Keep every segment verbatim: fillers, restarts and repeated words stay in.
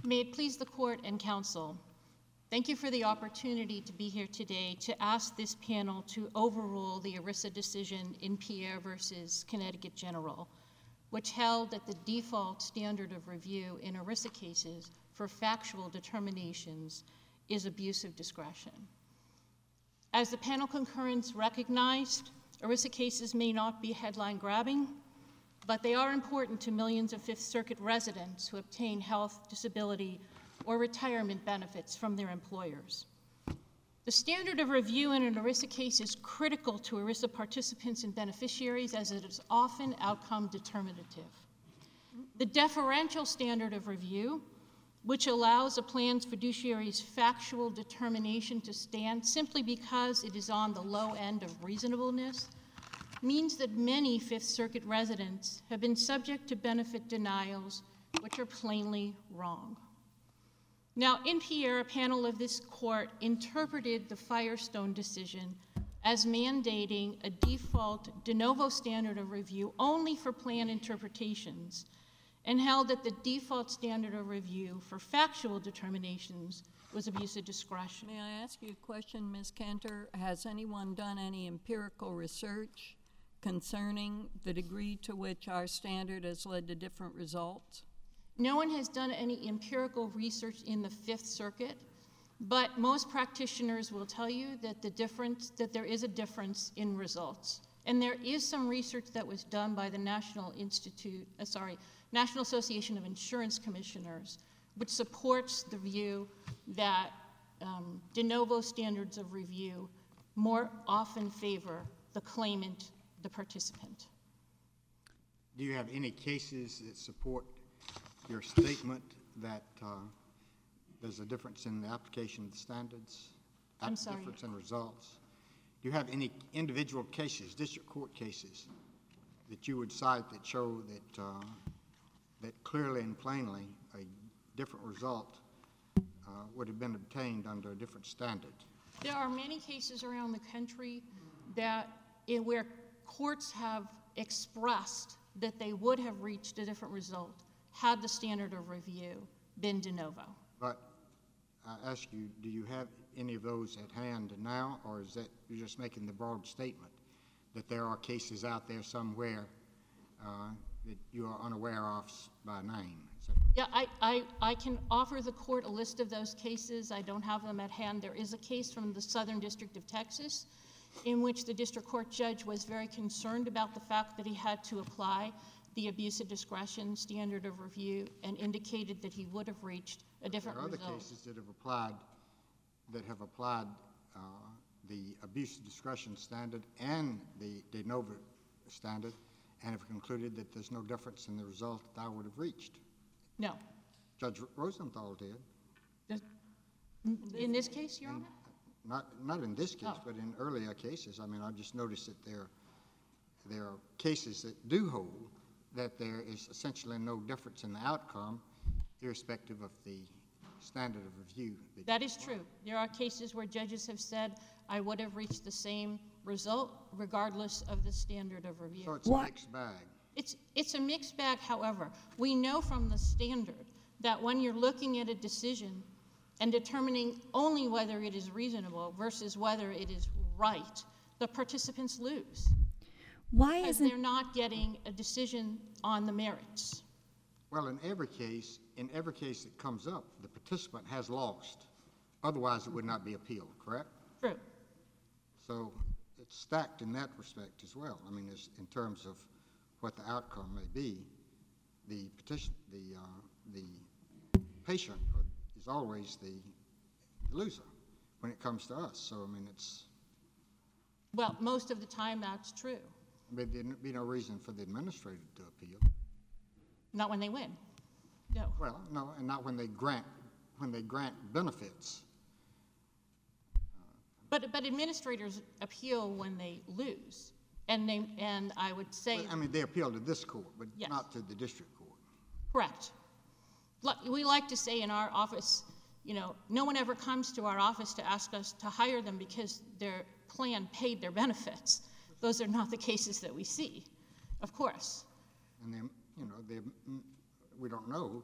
May it please the Court and Counsel, thank you for the opportunity to be here today to ask this panel to overrule the ERISA decision in Pierre versus Connecticut General, which held that the default standard of review in ERISA cases for factual determinations is abuse of discretion. As the panel concurrence recognized, ERISA cases may not be headline-grabbing, but they are important to millions of Fifth Circuit residents who obtain health, disability, or retirement benefits from their employers. The standard of review in an ERISA case is critical to ERISA participants and beneficiaries as it is often outcome determinative. The deferential standard of review, which allows a plan's fiduciary's factual determination to stand simply because it is on the low end of reasonableness, means that many Fifth Circuit residents have been subject to benefit denials which are plainly wrong. Now, in Pierre, a panel of this court interpreted the Firestone decision as mandating a default de novo standard of review only for plan interpretations and held that the default standard of review for factual determinations was abuse of discretion. May I ask you a question, Miz Cantor? Has anyone done any empirical research concerning the degree to which our standard has led to different results? No one has done any empirical research in the Fifth Circuit, but most practitioners will tell you that the difference, that there is a difference in results. And there is some research that was done by the National Institute, uh, sorry, National Association of Insurance Commissioners, which supports the view that um, de novo standards of review more often favor the claimant, the participant. Do you have any cases that support your statement that uh, there's a difference in the application of the standards? I'm sorry? Difference in results? Do you have any individual cases, district court cases, that you would cite that show that, uh, that clearly and plainly a different result uh, would have been obtained under a different standard? There are many cases around the country that in where courts have expressed that they would have reached a different result had the standard of review been de novo. But I ask you, do you have any of those at hand now, or is that you're just making the broad statement that there are cases out there somewhere uh, that you are unaware of by name? Yeah, I, I, I can offer the court a list of those cases. I don't have them at hand. There is a case from the Southern District of Texas in which the district court judge was very concerned about the fact that he had to apply the abuse of discretion standard of review and indicated that he would have reached a different result. There are other cases that have applied, that have applied uh, the abuse of discretion standard and the de novo standard and have concluded that there's no difference in the result that I would have reached. No. Judge Rosenthal did. Does, in this case, Your Honor? Not, not in this case, Oh. but in earlier cases. I mean, I've just noticed that there, there are cases that do hold that there is essentially no difference in the outcome, irrespective of the standard of review. That, that is true. There are cases where judges have said, I would have reached the same result regardless of the standard of review. So it's What? a mixed bag. It's, it's a mixed bag, however. We know from the standard that when you're looking at a decision and determining only whether it is reasonable versus whether it is right, the participants lose. Why Because isn't they're not getting a decision on the merits. Well, in every case, in every case that comes up, the participant has lost. Otherwise, it would not be appealed, correct? True. So it's stacked in that respect as well. I mean, it's in terms of what the outcome may be, the petition, the uh, the patient is always the loser when it comes to us. So I mean, it's Well, most of the time that's true. but there'd be no reason for the administrator to appeal. Not when they win. No. Well, no, and not when they grant when they grant benefits. But but administrators appeal when they lose. And they and I would say Well, I mean, they appeal to this court, but Yes. not to the district court. correct. Li- We like to say in our office, you know, no one ever comes to our office to ask us to hire them because their plan paid their benefits. Those are not the cases that we see, of course. And then, you know, they, we don't know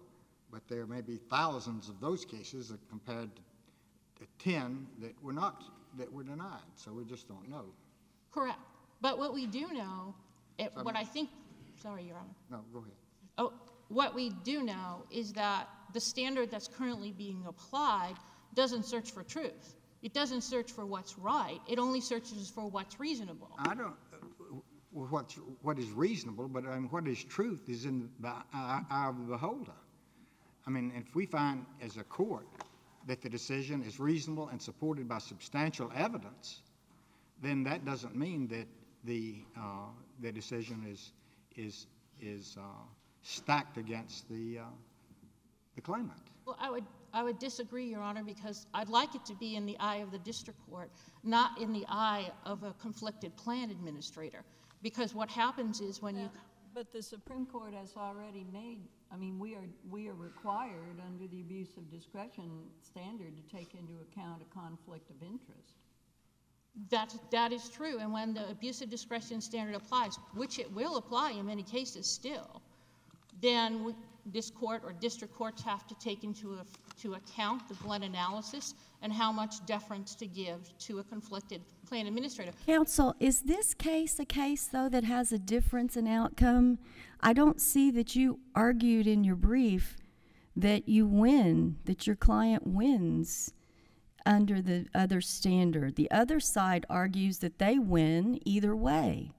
but there may be thousands of those cases compared to, to ten that were not, that were denied, so we just don't know. Correct. But what we do know, it, So, what I think, sorry, Your Honor. No, go ahead. Oh, what we do know is that the standard that's currently being applied doesn't search for truth. It doesn't search for what's right. It only searches for what's reasonable. I don't, uh, what, what is reasonable, but I mean, what is truth is in the eye of the beholder. I mean, if we find as a court that the decision is reasonable and supported by substantial evidence, then that doesn't mean that the, uh, the decision is, is, is uh, stacked against the, uh, the claimant. Well, I would, I would disagree, Your Honor, because I'd like it to be in the eye of the district court, not in the eye of a conflicted plan administrator. Because what happens is when you... But the Supreme Court has already made, I mean, we are, we are required under the abuse of discretion standard to take into account a conflict of interest. That, that is true, and when the abuse of discretion standard applies, which it will apply in many cases still, then we, this court or district courts have to take into a, to account the Glenn analysis and how much deference to give to a conflicted plan administrator. Counsel, is this case a case, though, that has a difference in outcome? I don't see that you argued in your brief that you win, that your client wins under the other standard. The other side argues that they win either way.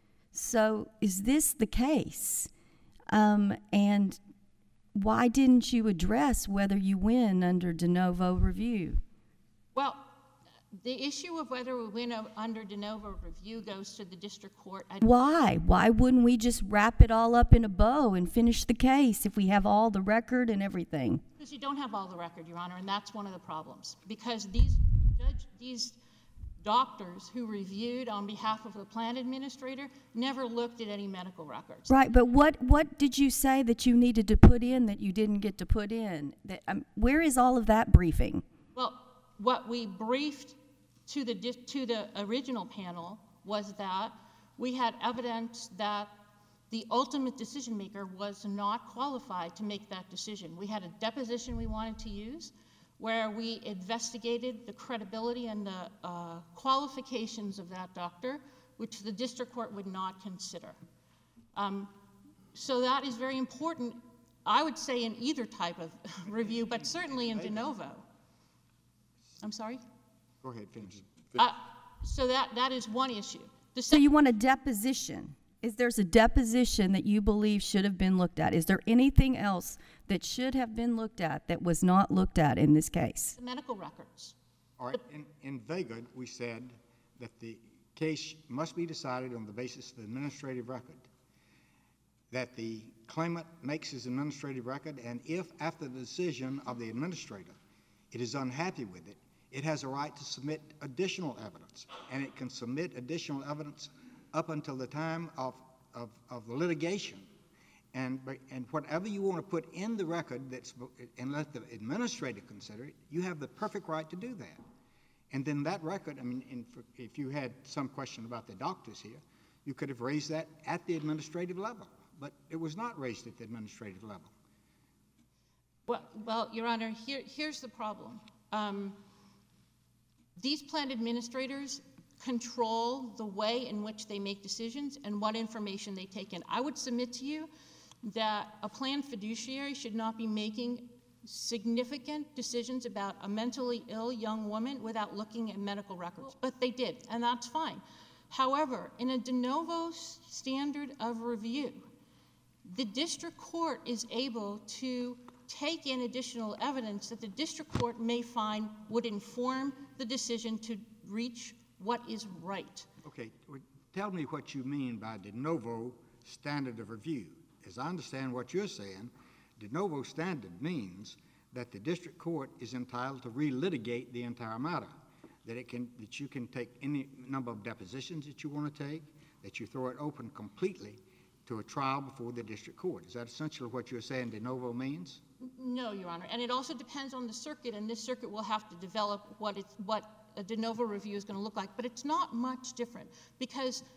So is this the case? Um, and why didn't you address whether you win under de novo review? Well, the issue of whether we win under de novo review goes to the district court. I Why? Why wouldn't we just wrap it all up in a bow and finish the case if we have all the record and everything? Because you don't have all the record, Your Honor, and that's one of the problems. Because these judge, these doctors who reviewed on behalf of the plan administrator never looked at any medical records. Right, but what, what did you say that you needed to put in that you didn't get to put in? That, um, where is all of that briefing? Well, what we briefed to the, to the original panel was that we had evidence that the ultimate decision maker was not qualified to make that decision. We had a deposition we wanted to use where we investigated the credibility and the uh, qualifications of that doctor, which the district court would not consider. Um, so that is very important, I would say, in either type of review, but certainly in de novo. I'm sorry? Go ahead, finish. Uh, so that, that is one issue. The So you want a deposition. Is there's a deposition that you believe should have been looked at? Is there anything else that should have been looked at that was not looked at in this case? The medical records. All right, in, in Vega, we said that the case must be decided on the basis of the administrative record, that the claimant makes his administrative record, and if after the decision of the administrator it is unhappy with it, it has a right to submit additional evidence, and it can submit additional evidence up until the time of, of, of the litigation. And, and whatever you want to put in the record that's, and let the administrator consider it, you have the perfect right to do that. And then that record, I mean, in, if you had some question about the doctors here, you could have raised that at the administrative level, but it was not raised at the administrative level. Well, well Your Honor, here, here's the problem. Um, these plan administrators control the way in which they make decisions and what information they take in. I would submit to you that a plan fiduciary should not be making significant decisions about a mentally ill young woman without looking at medical records, but they did, and that's fine. However, in a de novo standard of review, the district court is able to take in additional evidence that the district court may find would inform the decision to reach what is right. Okay, tell me what you mean by de novo standard of review. As I understand what you're saying, de novo standard means that the district court is entitled to relitigate the entire matter, that it can, that you can take any number of depositions that you want to take, that you throw it open completely to a trial before the district court. Is that essentially what you're saying de novo means? No, Your Honor, and it also depends on the circuit, and this circuit will have to develop what it's, what a de novo review is going to look like, but it's not much different because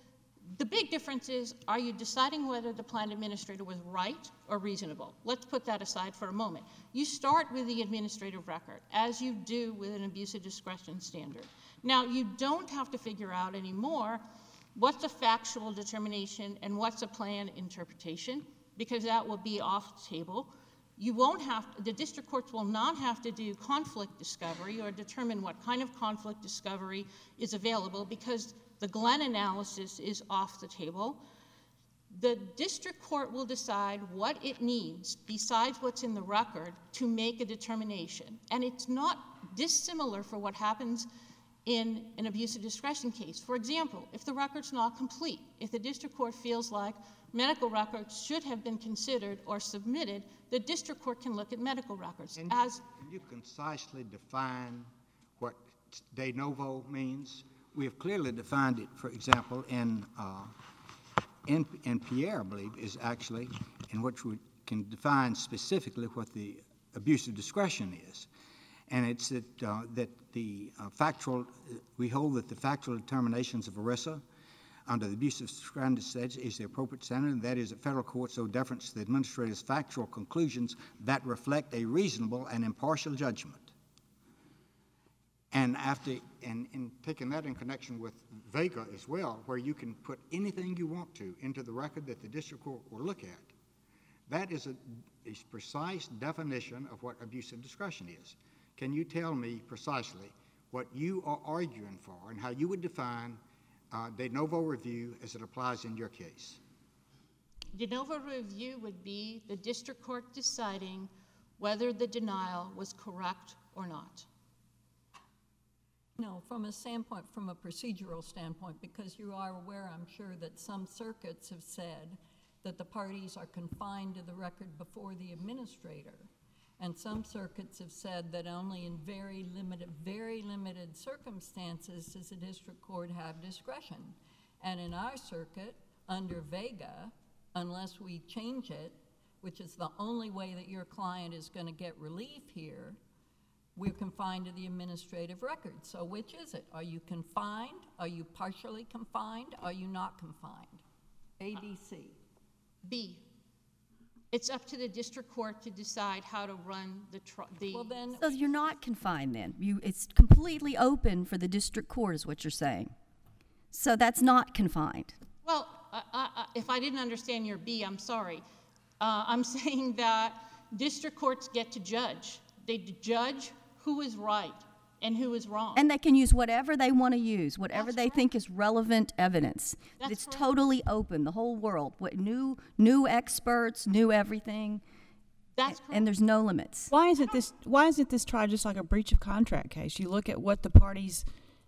The big difference is, are you deciding whether the plan administrator was right or reasonable? Let's put that aside for a moment. You start with the administrative record, as you do with an abuse of discretion standard. Now, you don't have to figure out anymore what's a factual determination and what's a plan interpretation, because that will be off the table. You won't have, the district courts will not have to do conflict discovery or determine what kind of conflict discovery is available, because the Glenn analysis is off the table. The district court will decide what it needs, besides what's in the record, to make a determination. And it's not dissimilar for what happens in an abuse of discretion case. For example, if the record's not complete, if the district court feels like medical records should have been considered or submitted, the district court can look at medical records. Can As you, can you concisely define what de novo means? We have clearly defined it, for example, in, uh, in, in Pierre, I believe, is actually in which we can define specifically what the abuse of discretion is. And it's that, uh, that the uh, factual, we hold that the factual determinations of ERISA under the abuse of discretion is the appropriate standard, and that is that federal courts owe deference to the administrator's factual conclusions that reflect a reasonable and impartial judgment. And after, and, and taking that in connection with Vega as well, where you can put anything you want to into the record that the district court will look at, that is a, a precise definition of what abuse of discretion is. Can you tell me precisely what you are arguing for and how you would define uh, de novo review as it applies in your case? de novo review would be the district court deciding whether the denial was correct or not. No, from a standpoint, from a procedural standpoint, because you are aware, I'm sure, that some circuits have said that the parties are confined to the record before the administrator. And some circuits have said that only in very limited, very limited circumstances does the district court have discretion. And in our circuit, under Vega, unless we change it, which is the only way that your client is going to get relief here, we're confined to the administrative record. So which is it? Are you confined? Are you partially confined? Are you not confined? A, B, C. B, it's up to the district court to decide how to run the, tr the Well then, So you're not confined then. You, it's completely open for the district court is what you're saying. So that's not confined. well, I, I, if I didn't understand your B, I'm sorry. Uh, I'm saying that district courts get to judge. They judge who is right and who is wrong. And they can use whatever they want to use, whatever That's they correct. think is relevant evidence. That's It's correct. totally open, the whole world. What new new experts, new everything, That's correct. and there's no limits. Why isn't this why isn't this tried just like a breach of contract case? You look at what the parties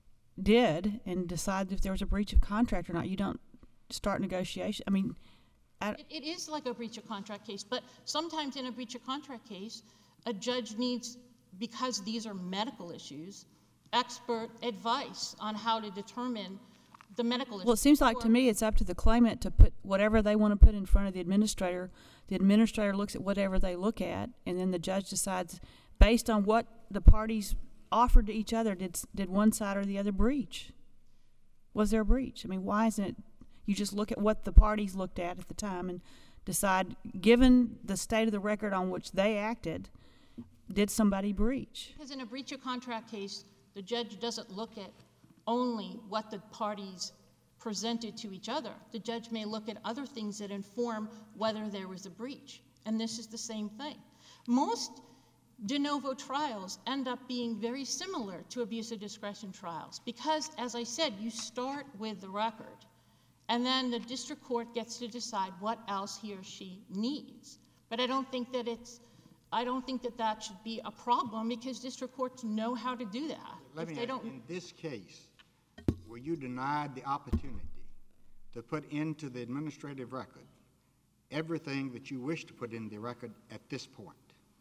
did and decide if there was a breach of contract or not. You don't start negotiation. I mean, I, It, it is like a breach of contract case, but sometimes in a breach of contract case, a judge needs, because these are medical issues, expert advice on how to determine the medical issues. well, it seems like to Or- me it's up to the claimant to put whatever they want to put in front of the administrator. The administrator looks at whatever they look at, and then the judge decides based on what the parties offered to each other. Did did one side or the other breach? Was there a breach? I mean, why isn't it? You just look at what the parties looked at at the time and decide, given the state of the record on which they acted, did somebody breach? Because in a breach of contract case, the judge doesn't look at only what the parties presented to each other. The judge may look at other things that inform whether there was a breach, and this is the same thing. Most de novo trials end up being very similar to abuse of discretion trials because, as I said, you start with the record, and then the district court gets to decide what else he or she needs. But I don't think that it's I don't think that that should be a problem because district courts know how to do that. Let If me they ask, don't, in this case, were you denied the opportunity to put into the administrative record everything that you wish to put in the record at this point?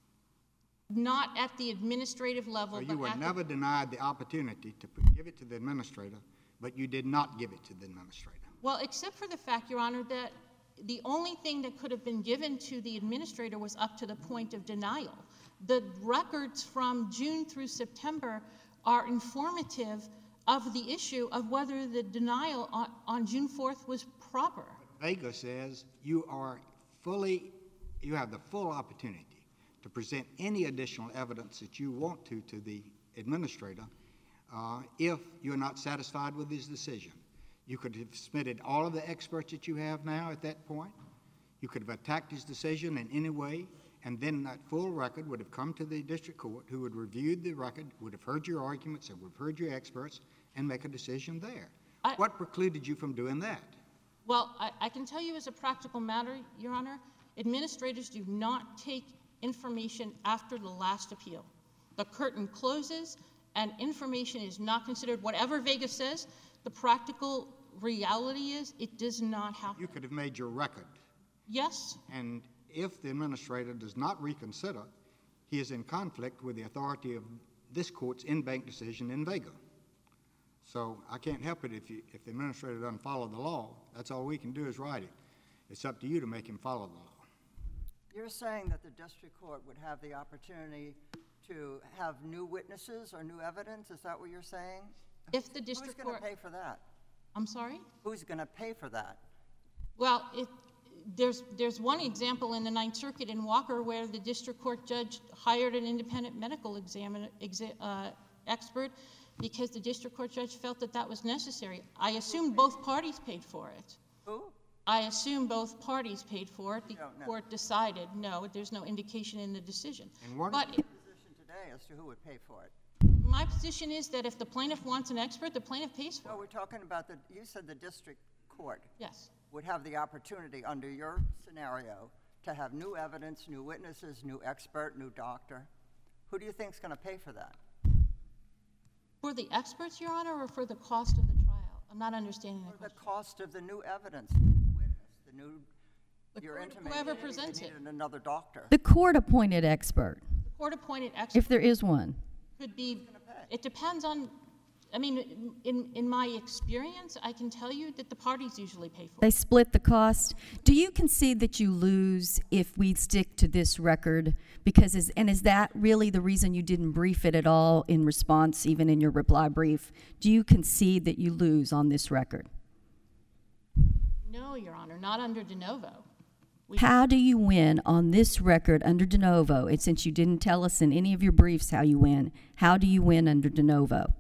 not at the administrative level, So but you were at the- never denied the opportunity to put- give it to the administrator, but you did not give it to the administrator. Well, except for the fact, Your Honor, that the only thing that could have been given to the administrator was up to the point of denial. The records from June through September are informative of the issue of whether the denial on, on June fourth was proper. Vega says you are fully, you have the full opportunity to present any additional evidence that you want to to the administrator uh, if you're not satisfied with his decision. You could have submitted all of the experts that you have now at that point. You could have attacked his decision in any way, and then that full record would have come to the district court, who would review the record, would have heard your arguments, and would have heard your experts, and make a decision there. I, what precluded you from doing that? Well, I, I can tell you as a practical matter, Your Honor, administrators do not take information after the last appeal. The curtain closes, and information is not considered. Whatever Vega says, the practical reality is it does not happen. You could have made your record. Yes. And if the administrator does not reconsider, he is in conflict with the authority of this court's in-bank decision in Vega. So I can't help it if, you, if the administrator doesn't follow the law. That's all we can do is write it. It's up to you to make him follow the law. You're saying that the district court would have the opportunity to have new witnesses or new evidence? Is that what you're saying? If the district Who's court... going to pay for that? I'm sorry? Who's going to pay for that? Well, it, there's, there's one example in the Ninth Circuit in Walker where the district court judge hired an independent medical examiner, exa, uh, expert because the district court judge felt that that was necessary. I assume both parties paid for it. Who? I assume both parties paid for it. The don't know. court decided no, there's no indication in the decision. And what but is it, Position today as to who would pay for it. my position is that if the plaintiff wants an expert, the plaintiff pays for No, it. we're talking about the, you said the district court Yes. would have the opportunity under your scenario to have new evidence, new witnesses, new expert, new doctor. Who do you think is going to pay for that? For the experts, Your Honor, or for the cost of the trial? I'm not understanding the For the question. cost of the new evidence, the new witness, the new, you're court- intimating whoever that you presents it. needed another doctor. The court-appointed expert, The court-appointed expert if there is one. could be, it depends on, I mean, in, in my experience, I can tell you that the parties usually pay for They it. split the cost. Do you concede that you lose if we stick to this record? Because is, and is that really the reason you didn't brief it at all in response, even in your reply brief? Do you concede that you lose on this record? No, Your Honor, not under de novo. We, How do you win on this record under de novo? And since you didn't tell us in any of your briefs how you win, how do you win under de novo?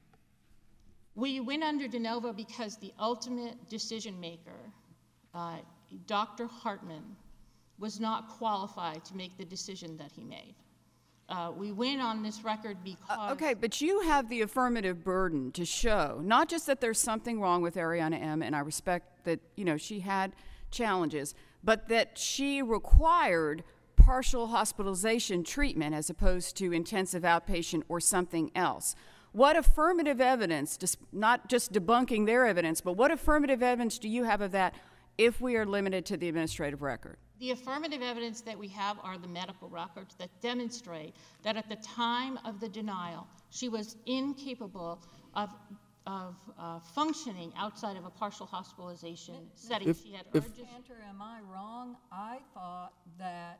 we win under de novo because the ultimate decision maker, uh, Doctor Hartman, was not qualified to make the decision that he made. Uh, we win on this record because... Uh, okay, but you have the affirmative burden to show, not just that there's something wrong with Ariana M., and I respect that, you know, she had challenges, but that she required partial hospitalization treatment as opposed to intensive outpatient or something else. What affirmative evidence, just not just debunking their evidence, but what affirmative evidence do you have of that if we are limited to the administrative record? The affirmative evidence that we have are the medical records that demonstrate that at the time of the denial, she was incapable of, of uh, functioning outside of a partial hospitalization setting. If, she had if, urges. Cantor, am I wrong? I thought that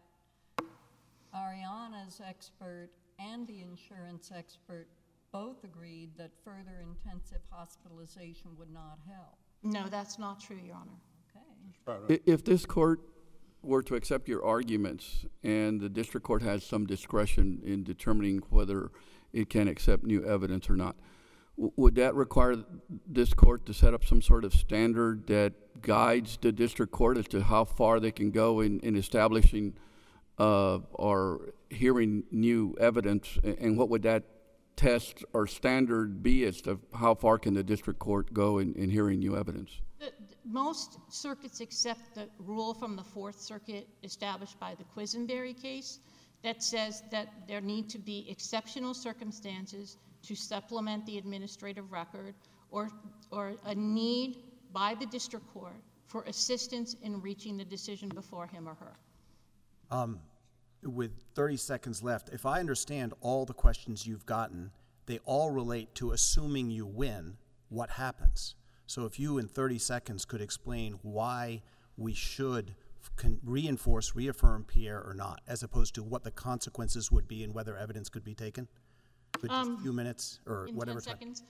Ariana's expert and the insurance expert both agreed that further intensive hospitalization would not help. No, that's not true, Your Honor. Okay. If this court were to accept your arguments and the district court has some discretion in determining whether it can accept new evidence or not, w- would that require this court to set up some sort of standard that guides the district court as to how far they can go in, in establishing uh, or hearing new evidence? And what would that test or standard be as to how far can the district court go in, in hearing new evidence? The, most circuits accept the rule from the Fourth Circuit established by the Quisenberry case that says that there need to be exceptional circumstances to supplement the administrative record or, or a need by the district court for assistance in reaching the decision before him or her. Um, with thirty seconds left, if I understand all the questions you've gotten, they all relate to assuming you win, what happens? So if you in thirty seconds could explain why we should can reinforce, reaffirm Pierre or not, as opposed to what the consequences would be and whether evidence could be taken? With just Um, a few minutes or in whatever ten time. seconds.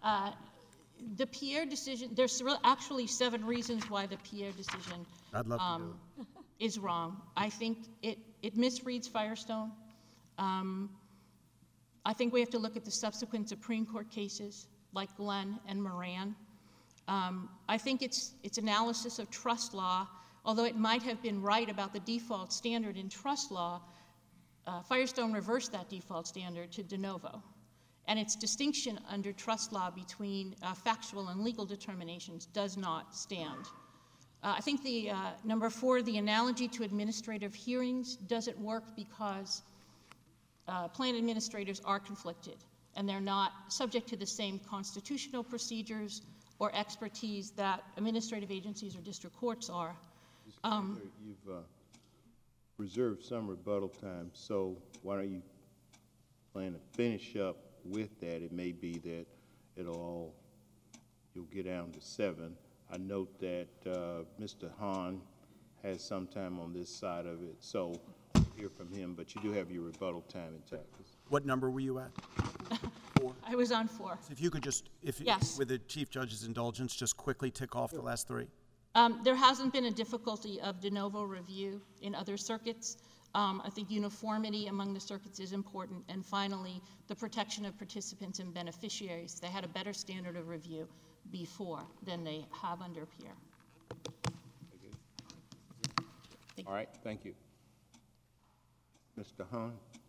Uh, the Pierre decision, there's real- actually seven reasons why the Pierre decision I'd love to um, do is wrong. I think it, it misreads Firestone. Um, I think we have to look at the subsequent Supreme Court cases like Glenn and Moran. Um, I think its, its analysis of trust law, although it might have been right about the default standard in trust law, uh, Firestone reversed that default standard to de novo. And its distinction under trust law between uh, factual and legal determinations does not stand. Uh, I think the uh, number four, the analogy to administrative hearings doesn't work because uh, plan administrators are conflicted and they're not subject to the same constitutional procedures or expertise that administrative agencies or district courts are. Um, You've uh, reserved some rebuttal time, so why don't you plan to finish up with that? It may be that it'll all, you'll get down to seven. I note that uh, Mister Hahn has some time on this side of it, so we'll hear from him, but you do have your rebuttal time intact. What number were you at? Four? I was on four. If you could just, if Yes. with the Chief Judge's indulgence, just quickly tick off the last three. Um, there hasn't been a difficulty of de novo review in other circuits. Um, I think uniformity among the circuits is important. And finally, the protection of participants and beneficiaries. They had a better standard of review before than they have under Pierre. All right, thank you. Mister Hahn?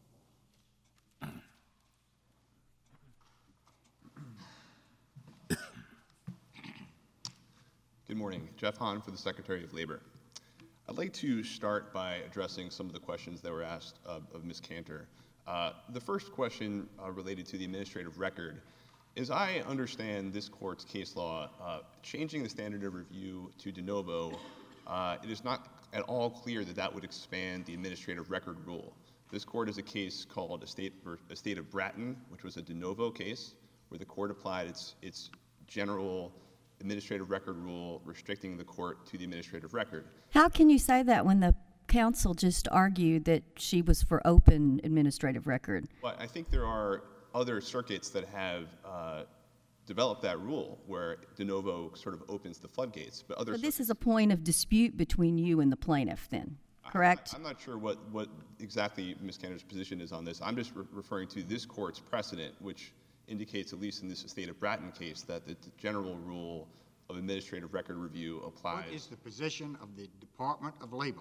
Good morning. Jeff Hahn for the Secretary of Labor. I'd like to start by addressing some of the questions that were asked of, of Miz Cantor. Uh, the first question uh, related to the administrative record. As I understand this court's case law, uh, changing the standard of review to de novo, uh, it is not at all clear that that would expand the administrative record rule. This court has a case called Estate, Estate of Bratton, which was a de novo case, where the court applied its, its general administrative record rule restricting the court to the administrative record. How can you say that when the counsel just argued that she was for open administrative record? But I think there are other circuits that have uh, developed that rule where de novo sort of opens the floodgates. But other So this circuits, is a point of dispute between you and the plaintiff then, correct? I, I'm not sure what, what exactly Miz Cantor's position is on this. I'm just re referring to this court's precedent, which indicates, at least in this Estate of Bratton case, that the general rule of administrative record review applies. What is the position of the Department of Labor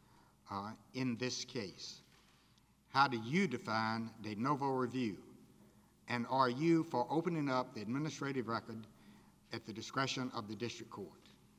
uh, in this case? How do you define de novo review? And are you for opening up the administrative record at the discretion of the district court?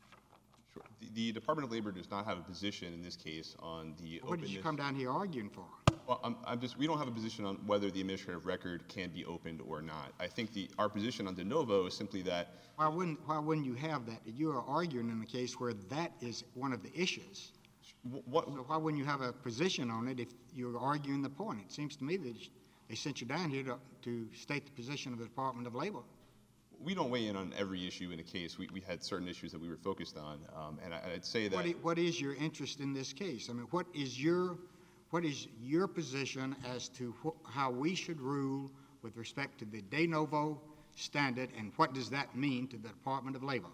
Sure. The, the Department of Labor does not have a position in this case on the What did you come down here arguing for? Well, I'm, I'm just, we don't have a position on whether the administrative record can be opened or not. I think the, our position on de novo is simply that. Why wouldn't, why wouldn't you have that? You are arguing in a case where that is one of the issues. What, so why wouldn't you have a position on it if you're arguing the point? It seems to me that they sent you down here to, to state the position of the Department of Labor. We don't weigh in on every issue in a case. We, we had certain issues that we were focused on, um, and I, I'd say that. What, what is your interest in this case? I mean, what is your What is your position as to wh how we should rule with respect to the de novo standard, and what does that mean to the Department of Labor?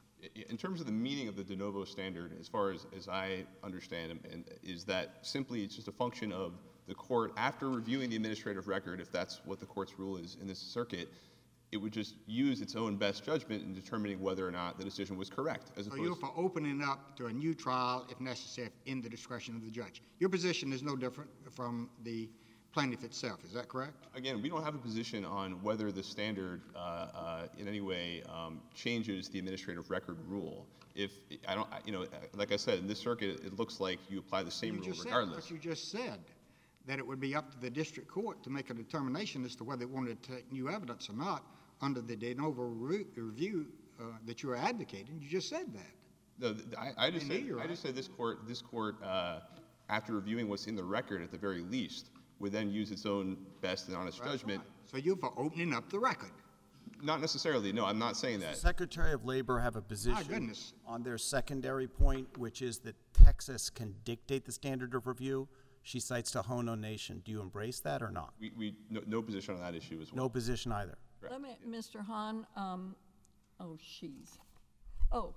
In terms of the meaning of the de novo standard, as far as, as I understand it, and is that simply it's just a function of the court, after reviewing the administrative record, if that's what the court's rule is in this circuit, it would just use its own best judgment in determining whether or not the decision was correct. As so you're for opening up to a new trial, if necessary, in the discretion of the judge. Your position is no different from the plaintiff itself. Is that correct? Again, we don't have a position on whether the standard uh, uh, in any way um, changes the administrative record rule. If I don't, you know, like I said, in this circuit, it looks like you apply the same rule regardless. But you just said that it would be up to the district court to make a determination as to whether it wanted to take new evidence or not under the de novo re review uh, that you are advocating. You just said that. No, I, I just said, right. I just said this court, this court, uh, after reviewing what's in the record at the very least, would then use its own best and honest That's judgment. Right. So you're for opening up the record. Not necessarily. No, I'm not saying that. Does the Secretary of Labor have a position My goodness. on their secondary point, which is that Texas can dictate the standard of review? She cites Tohono Nation. Do you embrace that or not? We, we no, no position on that issue as well. No position either. Let me, Mister Hahn, um, oh, she's, oh,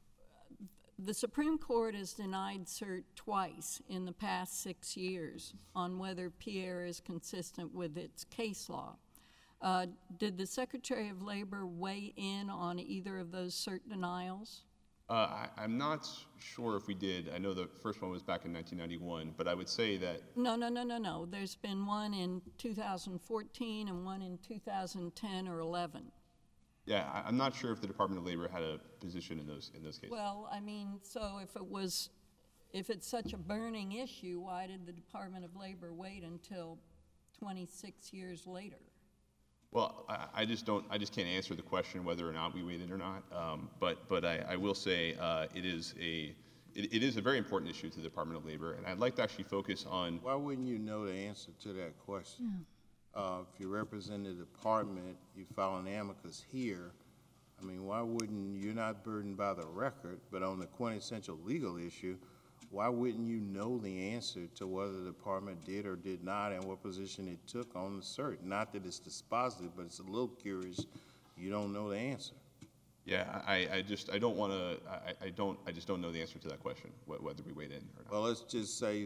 the Supreme Court has denied cert twice in the past six years on whether Pierre is consistent with its case law. Uh, did the Secretary of Labor weigh in on either of those cert denials? Uh, I, I'm not sure if we did. I know the first one was back in nineteen ninety-one, but I would say that... No, no, no, no, no. There's been one in two thousand fourteen and one in two thousand ten or eleven. Yeah, I, I'm not sure if the Department of Labor had a position in those in those cases. Well, I mean, so if it was, if it's such a burning issue, why did the Department of Labor wait until twenty-six years later? Well, I, I just don't. I just can't answer the question whether or not we weighed in or not. Um, but but I, I will say uh, it is a it, it is a very important issue to the Department of Labor, and I'd like to actually focus on. Why wouldn't you know the answer to that question? Yeah. Uh, if you represent the department, you file an amicus here. I mean, why wouldn't you're not burdened by the record, but on the quintessential legal issue, why wouldn't you know the answer to whether the department did or did not and what position it took on the cert? Not that it's dispositive, but it's a little curious. You don't know the answer. Yeah, I, I just I don't want to. I, I don't. I just don't know the answer to that question, whether we weighed in or not. Well, let's just say,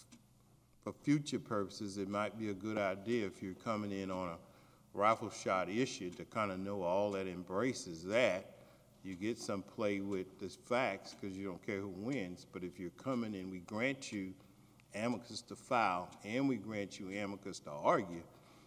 for future purposes, it might be a good idea if you're coming in on a rifle shot issue to kind of know all that embraces that. You get some play with the facts because you don't care who wins. But if you're coming in, we grant you amicus to file and we grant you amicus to argue,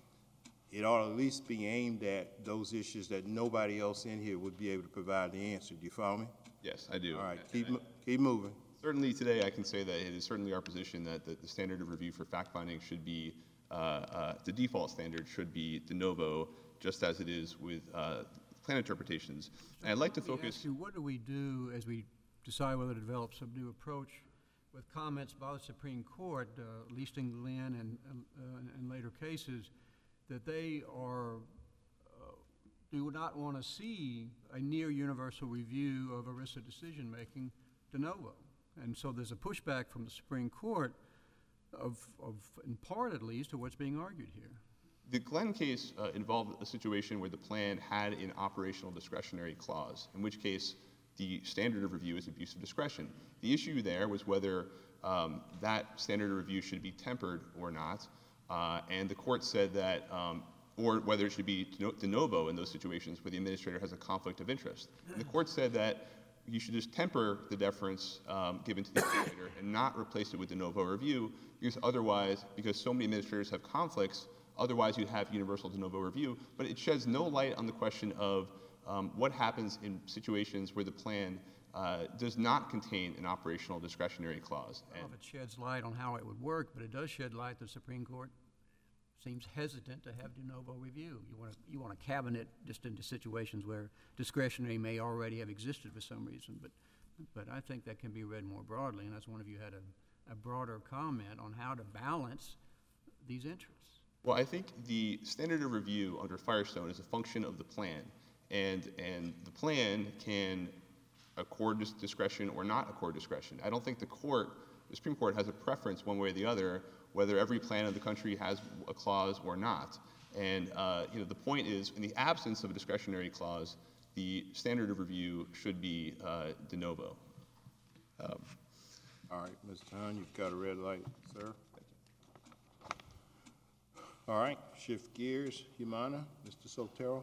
it ought to at least be aimed at those issues that nobody else in here would be able to provide the answer. Do you follow me? Yes, I do. All right, And keep, I, keep moving. Certainly today I can say that it is certainly our position that the, the standard of review for fact-finding should be, uh, uh, the default standard should be de novo, just as it is with uh, plan interpretations. And I'd like to focus... Ask you, what do we do as we decide whether to develop some new approach with comments by the Supreme Court, uh, Leasting Lynn and, uh, and later cases, that they are, uh, do not want to see a near universal review of ERISA decision-making de novo. And so there's a pushback from the Supreme Court of, of, in part at least, of what's being argued here. The Glenn case uh, involved a situation where the plan had an operational discretionary clause, in which case the standard of review is abuse of discretion. The issue there was whether um, that standard of review should be tempered or not, uh, and the court said that, um, or whether it should be de novo in those situations where the administrator has a conflict of interest. And the court said that you should just temper the deference um, given to the administrator and not replace it with de novo review, because otherwise, because so many administrators have conflicts, otherwise you'd have universal de novo review, but it sheds no light on the question of um, what happens in situations where the plan uh, does not contain an operational discretionary clause. I don't know if it sheds light on how it would work, but it does shed light the Supreme Court seems hesitant to have de novo review. You want to you want to cabinet just into situations where discretionary may already have existed for some reason, but but I think that can be read more broadly, and that's one of you had a, a broader comment on how to balance these interests. Well, I think the standard of review under Firestone is a function of the plan, and and the plan can accord discretion or not accord discretion. I don't think the court, the Supreme Court, has a preference one way or the other whether every plan in the country has a clause or not. And uh, you know, the point is, in the absence of a discretionary clause, the standard of review should be uh, de novo. Um, All right, Mister Hahn, you've got a red light, sir. All right, shift gears. Humana, Mister Sotero.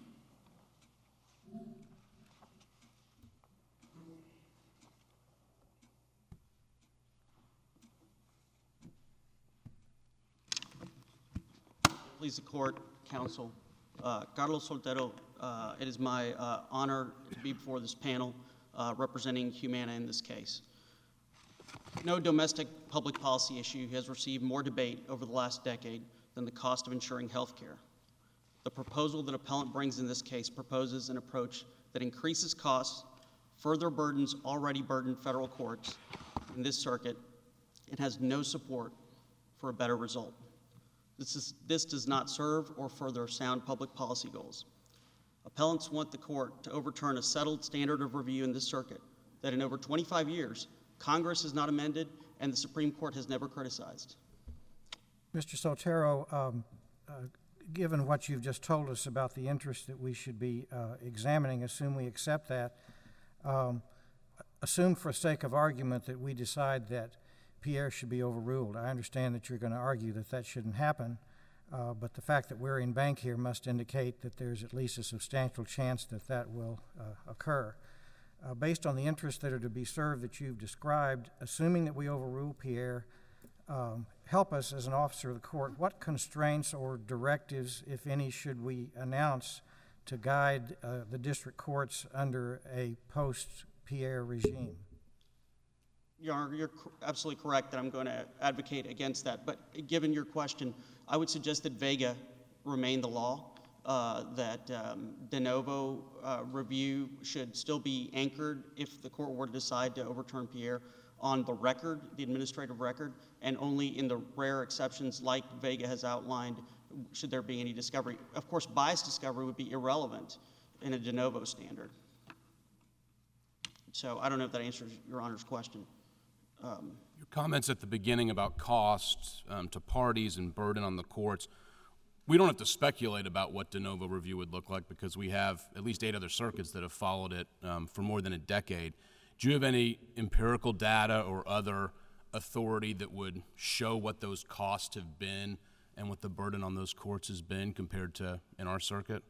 Please, the court, counsel. Uh, Carlos Soltero, uh, it is my uh, honor to be before this panel uh, representing Humana in this case. No domestic public policy issue has received more debate over the last decade than the cost of insuring health care. The proposal that appellant brings in this case proposes an approach that increases costs, further burdens already burdened federal courts in this circuit, and has no support for a better result. This, is, this does not serve or further sound public policy goals. Appellants want the court to overturn a settled standard of review in this circuit that in over twenty-five years, Congress has not amended and the Supreme Court has never criticized. Mister Soltero, um, uh, given what you've just told us about the interest that we should be uh, examining, assume we accept that, um, assume for sake of argument that we decide that Pierre should be overruled. I understand that you're going to argue that that shouldn't happen, uh, but the fact that we're in bank here must indicate that there's at least a substantial chance that that will uh, occur. Uh, based on the interests that are to be served that you've described, assuming that we overrule Pierre, um, help us as an officer of the court. What constraints or directives, if any, should we announce to guide uh, the district courts under a post-Pierre regime? Your Honor, you're absolutely correct that I'm going to advocate against that. But given your question, I would suggest that Vega remain the law, uh, that um, de novo uh, review should still be anchored if the court were to decide to overturn Pierre on the record, the administrative record, and only in the rare exceptions like Vega has outlined should there be any discovery. Of course, bias discovery would be irrelevant in a de novo standard. So I don't know if that answers Your Honor's question. Um, Your comments at the beginning about costs um, to parties and burden on the courts, we don't have to speculate about what de novo review would look like because we have at least eight other circuits that have followed it um, for more than a decade. Do you have any empirical data or other authority that would show what those costs have been and what the burden on those courts has been compared to in our circuit?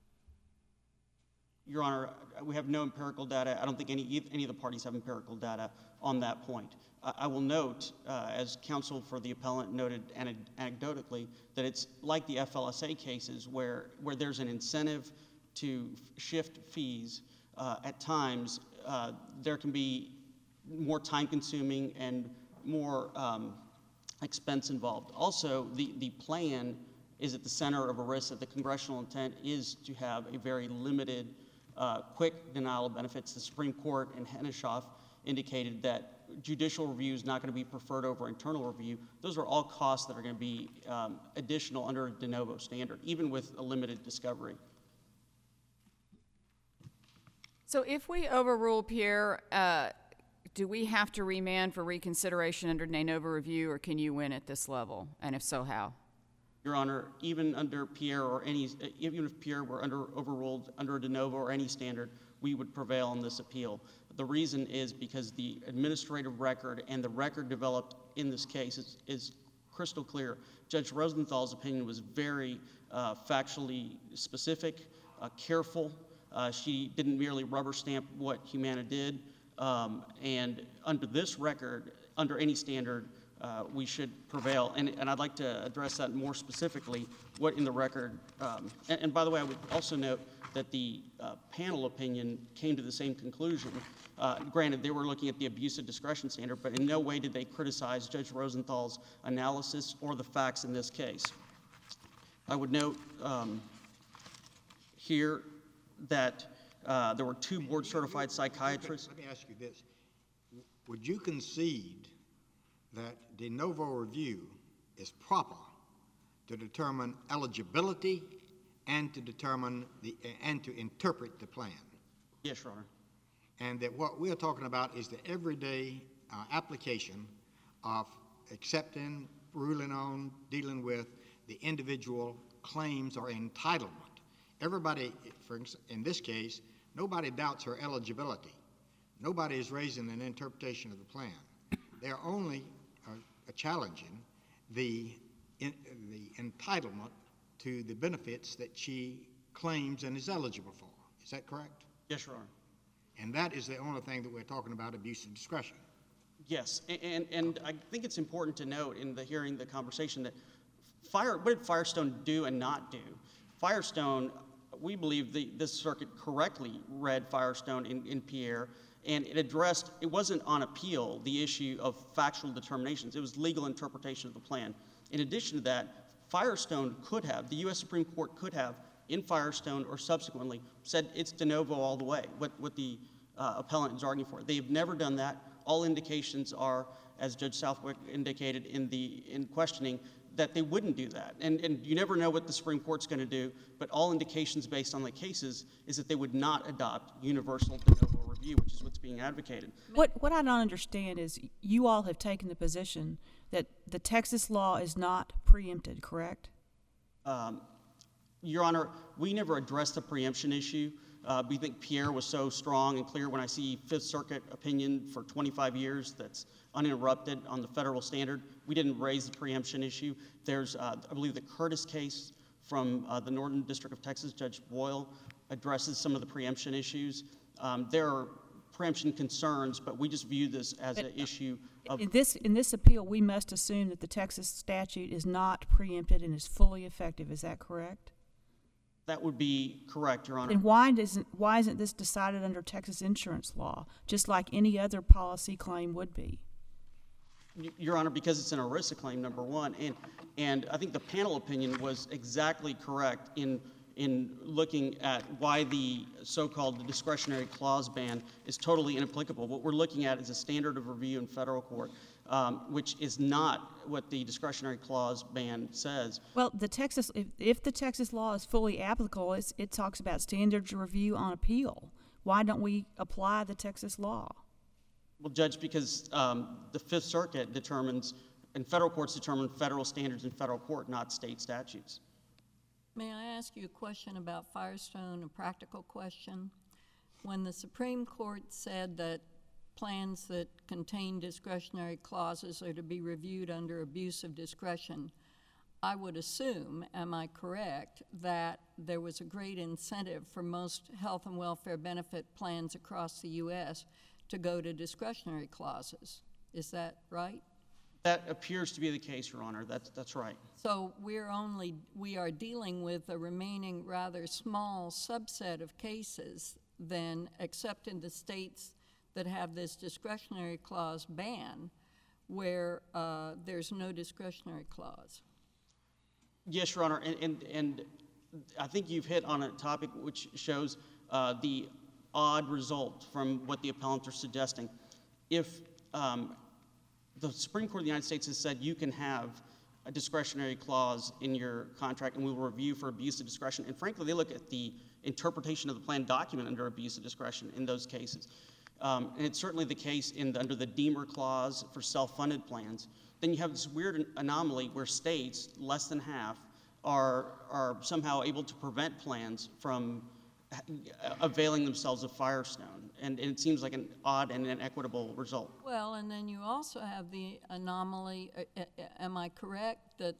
Your Honor, we have no empirical data. I don't think any, any of the parties have empirical data on that point. Uh, I will note, uh, as counsel for the appellant noted anecdotally, that it's like the F L S A cases where, where there's an incentive to shift fees. Uh, at times, uh, there can be more time-consuming and more um, expense involved. Also, the, the plan is at the center of ERISA. The congressional intent is to have a very limited Uh, quick denial of benefits. The Supreme Court in Henneshoff indicated that judicial review is not going to be preferred over internal review. Those are all costs that are going to be um, additional under a de novo standard, even with a limited discovery. So if we overrule Pierre, uh, do we have to remand for reconsideration under de novo review, or can you win at this level? And if so, how? Your Honor, even under Pierre or any, even if Pierre were under overruled under a de novo or any standard, we would prevail on this appeal. The reason is because the administrative record and the record developed in this case is, is crystal clear. Judge Rosenthal's opinion was very uh, factually specific, uh, careful. Uh, she didn't merely rubber stamp what Humana did. Um, and under this record, under any standard, Uh, we should prevail. And, and I'd like to address that more specifically, what in the record, um, and, and by the way, I would also note that the uh, panel opinion came to the same conclusion. Uh, granted, they were looking at the abuse of discretion standard, but in no way did they criticize Judge Rosenthal's analysis or the facts in this case. I would note um, here that uh, there were two board-certified psychiatrists. Let me ask you this. Would you concede that de novo review is proper to determine eligibility and to determine the and to interpret the plan? Yes, Your Honor. And that what we're talking about is the everyday uh, application of accepting, ruling on, dealing with the individual claims or entitlement. Everybody, for instance, in this case, nobody doubts her eligibility. Nobody is raising an interpretation of the plan. They're only uh, challenging the, in, the entitlement to the benefits that she claims and is eligible for. Is that correct? Yes, Your Honor. And that is the only thing that we're talking about, abuse of discretion. Yes, and, and I think it's important to note in the hearing, the conversation, that Fire, what did Firestone do and not do? Firestone, we believe the, this circuit correctly read Firestone in, in Pierre, and it addressed, it wasn't on appeal, the issue of factual determinations. It was legal interpretation of the plan. In addition to that, Firestone could have, the U S Supreme Court could have, in Firestone or subsequently, said it's de novo all the way, what, what the uh, appellant is arguing for. They have never done that. All indications are, as Judge Southwick indicated in the in questioning, that they wouldn't do that. And, and you never know what the Supreme Court's going to do, but all indications based on the cases is that they would not adopt universal de novo review, which is what's being advocated. What, what I don't understand is you all have taken the position that the Texas law is not preempted, correct? Um, Your Honor, we never addressed the preemption issue. Uh, we think Pierre was so strong and clear. When I see Fifth Circuit opinion for twenty-five years that's uninterrupted on the federal standard, we didn't raise the preemption issue. There's, uh, I believe, the Curtis case from uh, the Northern District of Texas, Judge Boyle, addresses some of the preemption issues. Um, there are preemption concerns, but we just view this as an issue of... In this, in this appeal, we must assume that the Texas statute is not preempted and is fully effective. Is that correct? That would be correct, Your Honor. Then why doesn't, why isn't this decided under Texas insurance law, just like any other policy claim would be? Your Honor, because it's an ERISA claim, number one, and and I think the panel opinion was exactly correct in in looking at why the so-called discretionary clause ban is totally inapplicable. What we're looking at is a standard of review in federal court, um, which is not what the discretionary clause ban says. Well, the Texas, if, if the Texas law is fully applicable, it's, it talks about standards of review on appeal. Why don't we apply the Texas law? Well, Judge, because um, the Fifth Circuit determines, and federal courts determine federal standards in federal court, not state statutes. May I ask you a question about Firestone, a practical question? When the Supreme Court said that plans that contain discretionary clauses are to be reviewed under abuse of discretion, I would assume, am I correct, that there was a great incentive for most health and welfare benefit plans across the U S to go to discretionary clauses. Is that right? That appears to be the case, Your Honor. That's, that's right. So we're only, we are dealing with a remaining rather small subset of cases then, except in the states that have this discretionary clause ban, where uh, there's no discretionary clause. Yes, Your Honor, and, and, and I think you've hit on a topic which shows uh, the odd result from what the appellants are suggesting. If um, the Supreme Court of the United States has said you can have a discretionary clause in your contract and we will review for abuse of discretion, and frankly, they look at the interpretation of the plan document under abuse of discretion in those cases. Um, and it's certainly the case in the, under the Deemer clause for self-funded plans. Then you have this weird anomaly where states, less than half, are, are somehow able to prevent plans from availing themselves of Firestone. And, and it seems like an odd and inequitable result. Well, and then you also have the anomaly, uh, uh, am I correct, that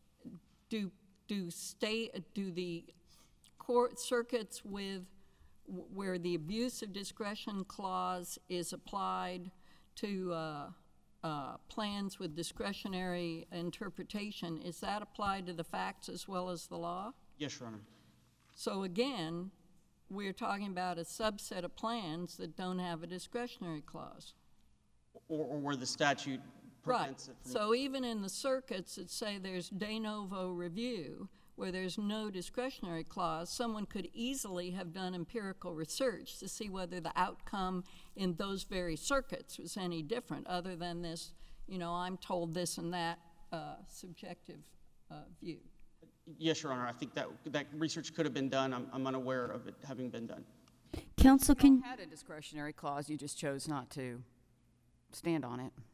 do, do, state, do the court circuits with where the abuse of discretion clause is applied to uh, uh, plans with discretionary interpretation, is that applied to the facts as well as the law? Yes, Your Honor. So again, we're talking about a subset of plans that don't have a discretionary clause. Or, or where the statute prevents right. it from... So even in the circuits that say there's de novo review, where there's no discretionary clause, someone could easily have done empirical research to see whether the outcome in those very circuits was any different, other than this, you know, I'm told this and that uh, subjective uh, view. Yes, Your Honor. I think that that research could have been done. I'm, I'm unaware of it having been done. Counsel, can you had a discretionary clause, you just chose not to stand on it.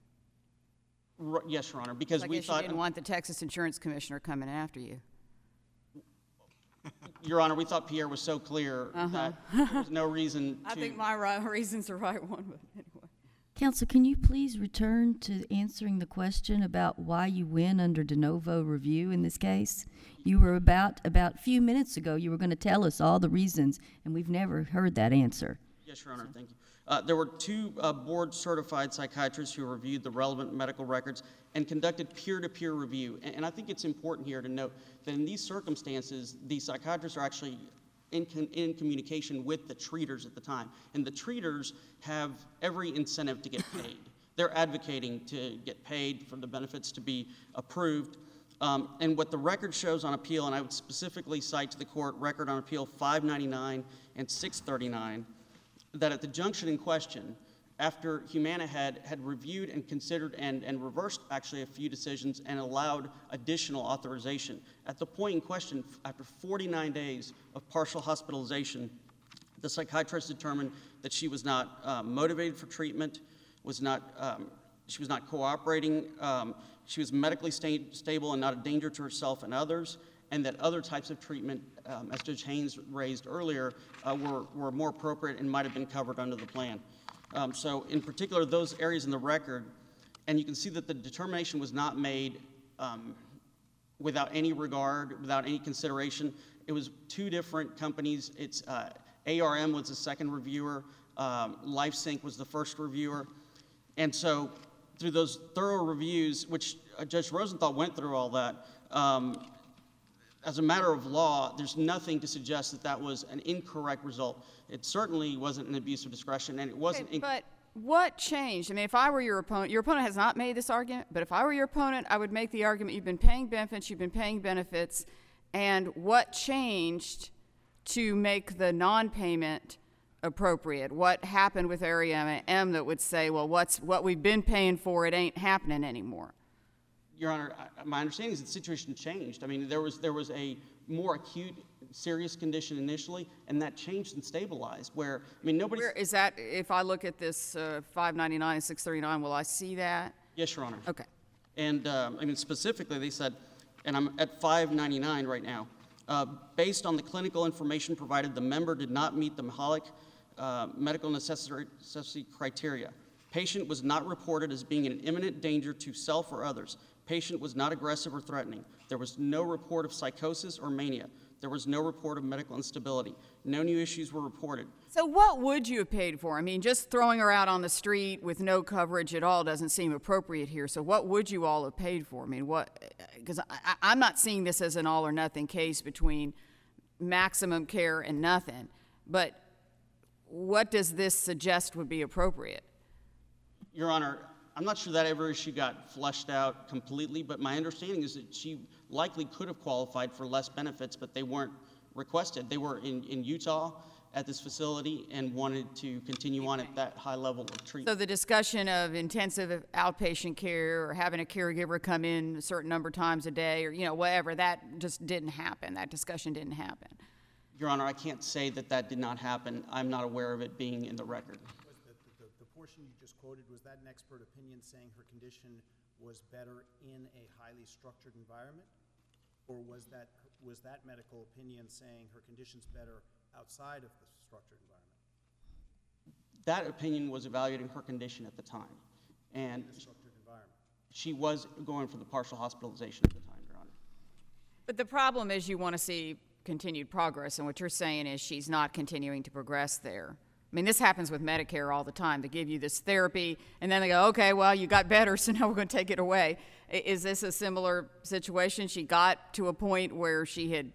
R yes, Your Honor, because I we guess thought you didn't want the Texas Insurance Commissioner coming after you. Your Honor, we thought Pierre was so clear uh-huh. that there was no reason to... I think my right, reason's the right one, but anyway. Counsel, can you please return to answering the question about why you win under de novo review in this case? You were about, about a few minutes ago, you were going to tell us all the reasons, and we've never heard that answer. Yes, Your Honor, so. Thank you. Uh, there were two uh, board-certified psychiatrists who reviewed the relevant medical records and conducted peer-to-peer review. And, and I think it's important here to note that in these circumstances, the psychiatrists are actually in, con in communication with the treaters at the time. And the treaters have every incentive to get paid. They're advocating to get paid for the benefits to be approved. Um, and what the record shows on appeal, and I would specifically cite to the court record on appeal five ninety-nine and six thirty-nine, that at the junction in question, after Humana had, had reviewed and considered and, and reversed actually a few decisions and allowed additional authorization, at the point in question, after forty-nine days of partial hospitalization, the psychiatrist determined that she was not uh, motivated for treatment, was not, um, she was not cooperating, um, she was medically sta stable and not a danger to herself and others, and that other types of treatment, um, as Judge Haynes raised earlier, uh, were, were more appropriate and might have been covered under the plan. Um, so in particular, those areas in the record, and you can see that the determination was not made um, without any regard, without any consideration. It was two different companies. It's uh, A R M was the second reviewer, um, LifeSync was the first reviewer. And so through those thorough reviews, which uh, Judge Rosenthal went through all that, um, as a matter of law, there's nothing to suggest that that was an incorrect result. It certainly wasn't an abuse of discretion, and it wasn't. Okay, but what changed? I mean, if I were your opponent, your opponent has not made this argument, but if I were your opponent, I would make the argument you've been paying benefits, you've been paying benefits, and what changed to make the non-payment appropriate? What happened with Area M that would say, well, what's what we've been paying for, it ain't happening anymore? Your Honor, I, my understanding is that the situation changed. I mean, there was there was a more acute, serious condition initially, and that changed and stabilized. Where I mean, nobody. Where is that? If I look at this uh, five ninety-nine and six thirty-nine, will I see that? Yes, Your Honor. Okay. And um, I mean, specifically, they said, and I'm at five ninety-nine right now. Uh, based on the clinical information provided, the member did not meet the Mahalik uh, medical necessity, necessity criteria. Patient was not reported as being in imminent danger to self or others. Patient was not aggressive or threatening. There was no report of psychosis or mania. There was no report of medical instability. No new issues were reported. So what would you have paid for? I mean, just throwing her out on the street with no coverage at all doesn't seem appropriate here. So what would you all have paid for? I mean, what? Because I'm not seeing this as an all or nothing case between maximum care and nothing. But what does this suggest would be appropriate? Your Honor, I'm not sure that every issue got fleshed out completely, but my understanding is that she likely could have qualified for less benefits, but they weren't requested. They were in, in Utah at this facility and wanted to continue on at that high level of treatment. So the discussion of intensive outpatient care or having a caregiver come in a certain number of times a day or, you know, whatever, that just didn't happen. That discussion didn't happen. Your Honor, I can't say that that did not happen. I'm not aware of it being in the record. Was the, the, the portion you just quoted, was that an expert opinion saying her condition was better in a highly structured environment? Or was that, was that medical opinion saying her condition's better outside of the structured environment? That opinion was evaluating her condition at the time. And in a structured environment. She was going for the partial hospitalization at the time, Your Honor. But the problem is you want to see continued progress, and what you're saying is she's not continuing to progress there. I mean, this happens with Medicare all the time. They give you this therapy, and then they go, okay, well, you got better, so now we're going to take it away. Is this a similar situation? She got to a point where she had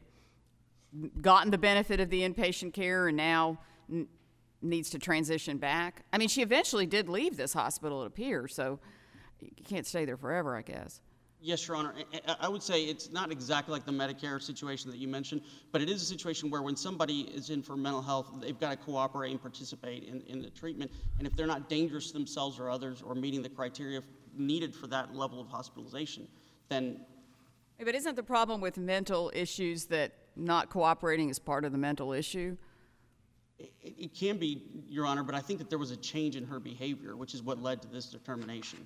gotten the benefit of the inpatient care and now n- needs to transition back? I mean, she eventually did leave this hospital, it appears, so you can't stay there forever, I guess. Yes, Your Honor. I would say it's not exactly like the Medicare situation that you mentioned, but it is a situation where when somebody is in for mental health, they've got to cooperate and participate in, in the treatment. And if they're not dangerous to themselves or others or meeting the criteria needed for that level of hospitalization, then... But isn't the problem with mental issues that not cooperating is part of the mental issue? It, it can be, Your Honor, but I think that there was a change in her behavior, which is what led to this determination.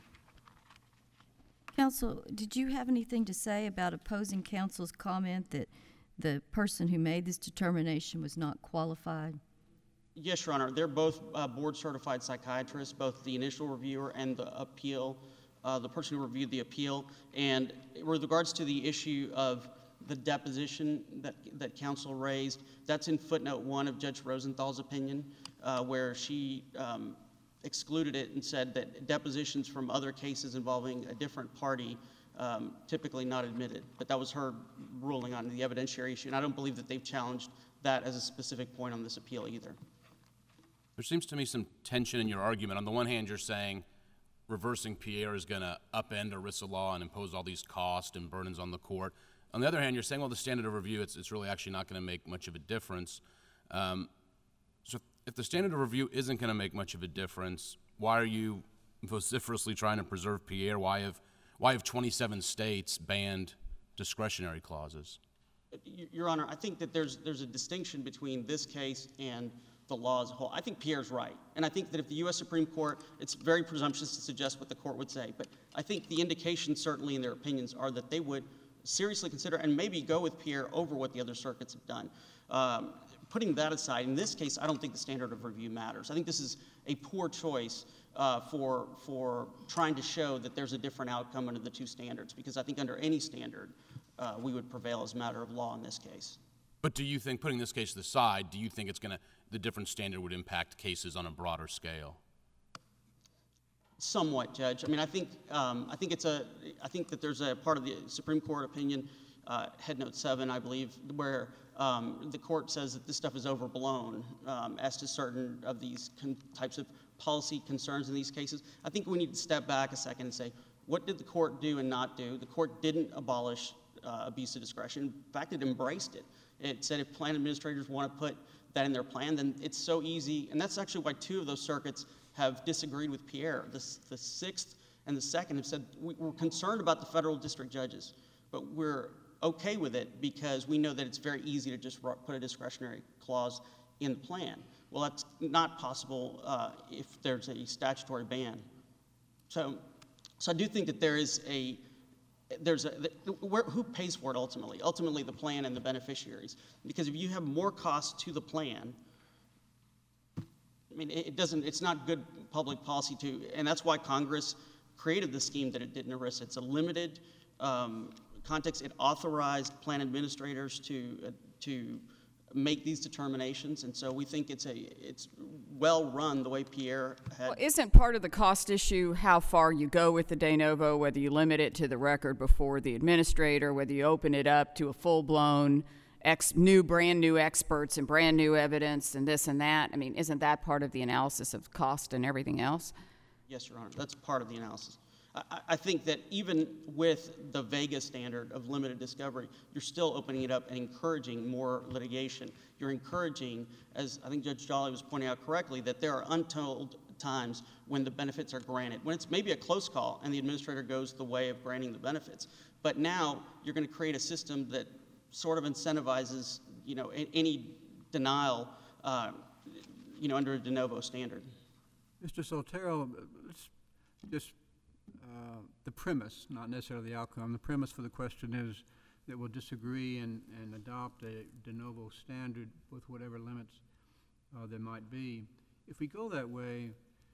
Counsel, did you have anything to say about opposing counsel's comment that the person who made this determination was not qualified? Yes, Your Honor. They're both uh, board-certified psychiatrists, both the initial reviewer and the appeal, uh, the person who reviewed the appeal. And with regards to the issue of the deposition that, that counsel raised, that's in footnote one of Judge Rosenthal's opinion, uh, where she um, excluded it and said that depositions from other cases involving a different party um, typically not admitted. But that was her ruling on the evidentiary issue, and I don't believe that they've challenged that as a specific point on this appeal either. There seems to me some tension in your argument. On the one hand, you're saying reversing Pierre is going to upend ERISA law and impose all these costs and burdens on the court. On the other hand, you're saying, well, the standard of review, it's, it's really actually not going to make much of a difference. Um, so if the standard of review isn't going to make much of a difference, why are you vociferously trying to preserve Pierre? Why have, why have twenty-seven states banned discretionary clauses? Your Honor, I think that there's, there's a distinction between this case and the law as a whole. I think Pierre's right. And I think that if the U S Supreme Court, it's very presumptuous to suggest what the court would say, but I think the indications certainly in their opinions are that they would seriously consider and maybe go with Pierre over what the other circuits have done. Um, putting that aside, in this case, I don't think the standard of review matters. I think this is a poor choice uh, for, for trying to show that there's a different outcome under the two standards, because I think under any standard, uh, we would prevail as a matter of law in this case. But do you think, putting this case to the side, do you think it's going to, the different standard would impact cases on a broader scale? Somewhat, Judge. I mean, I think um, I think it's a I think that there's a part of the Supreme Court opinion, uh, Head Note seven, I believe, where um, the court says that this stuff is overblown um, as to certain of these con- types of policy concerns in these cases. I think we need to step back a second and say, what did the court do and not do? The court didn't abolish uh, abuse of discretion. In fact, it embraced it. It said if plan administrators want to put that in their plan, then it's so easy. And that's actually why two of those circuits have disagreed with Pierre. The, the sixth and the second have said we, we're concerned about the federal district judges, but we're okay with it because we know that it's very easy to just put a discretionary clause in the plan. Well, that's not possible uh, if there's a statutory ban. So, so I do think that there is a there's a the, where, who pays for it ultimately? Ultimately, the plan and the beneficiaries. Because if you have more costs to the plan, I mean, it doesn't, it's not good public policy to, and that's why Congress created the scheme that it did in ERISA. It's a limited um, context. It authorized plan administrators to, uh, to make these determinations, and so we think it's a, it's well run the way Pierre had. Well, isn't part of the cost issue how far you go with the de novo, whether you limit it to the record before the administrator, whether you open it up to a full-blown Ex, new, brand new experts and brand new evidence and this and that? I mean, isn't that part of the analysis of cost and everything else? Yes, Your Honor, that's part of the analysis. I, I think that even with the Vega standard of limited discovery, you're still opening it up and encouraging more litigation. You're encouraging, as I think Judge Jolly was pointing out correctly, that there are untold times when the benefits are granted, when it's maybe a close call and the administrator goes the way of granting the benefits. But now you're going to create a system that sort of incentivizes, you know, any denial, uh, you know, under a de novo standard. Mister Soltero, let's just, uh, the premise, not necessarily the outcome, the premise for the question is that we'll disagree and, and adopt a de novo standard with whatever limits uh, there might be. If we go that way,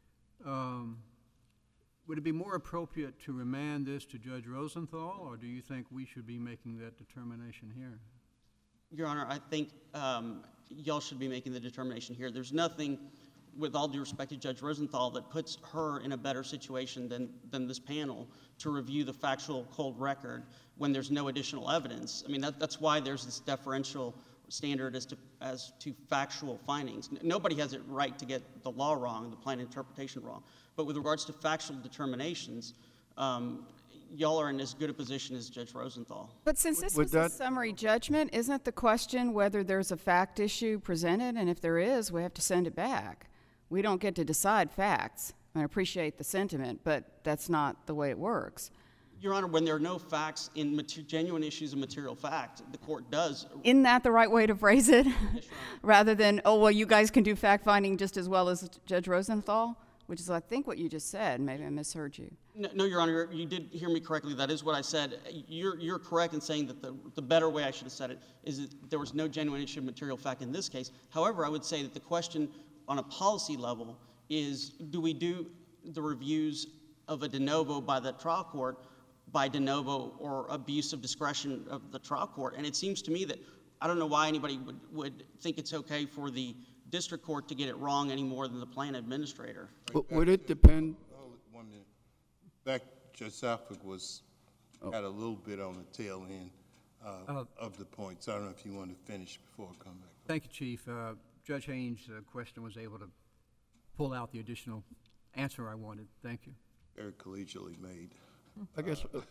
um, would it be more appropriate to remand this to Judge Rosenthal, or do you think we should be making that determination here? Your Honor, I think um, y'all should be making the determination here. There's nothing, with all due respect to Judge Rosenthal, that puts her in a better situation than, than this panel to review the factual cold record when there's no additional evidence. I mean, that, that's why there's this deferential standard as to, as to factual findings. N- nobody has it right to get the law wrong, the plan interpretation wrong. But with regards to factual determinations, um, y'all are in as good a position as Judge Rosenthal. But since this Would was that- a summary judgment, isn't the question whether there's a fact issue presented? And if there is, we have to send it back. We don't get to decide facts. I appreciate the sentiment, but that's not the way it works. Your Honor, when there are no facts in mater- genuine issues of material fact, the court does. Isn't that the right way to phrase it? Rather than, oh, well, you guys can do fact finding just as well as Judge Rosenthal? Which is, I think, what you just said. Maybe I misheard you. No, no, Your Honor, you did hear me correctly. That is what I said. You're, you're correct in saying that the, the better way I should have said it is that there was no genuine issue of material fact in this case. However, I would say that the question on a policy level is, do we do the reviews of a de novo by the trial court by de novo or abuse of discretion of the trial court? And it seems to me that I don't know why anybody would, would think it's okay for the district court to get it wrong any more than the plan administrator. But would it depend? Hold it one minute. Back, Judge Southwick was, Oh. had a little bit on the tail end uh, Uh, of the points. I don't know if you want to finish before I come back. Thank you, Chief. Uh, Judge Haynes' uh, question was able to pull out the additional answer I wanted. Thank you. Very collegially made. I guess. Uh,